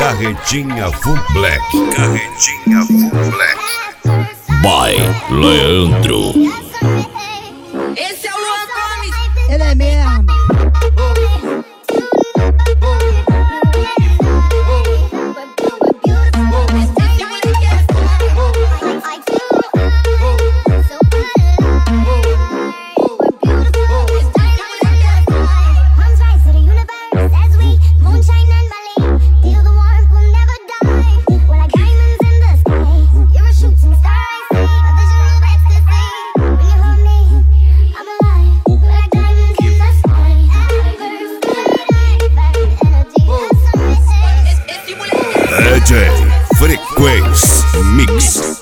Carretinha Full Black. Carretinha Full Black. By Leandro. Esse é o Luan Gomes. Ele é mesmo. DJ Frequência Mix.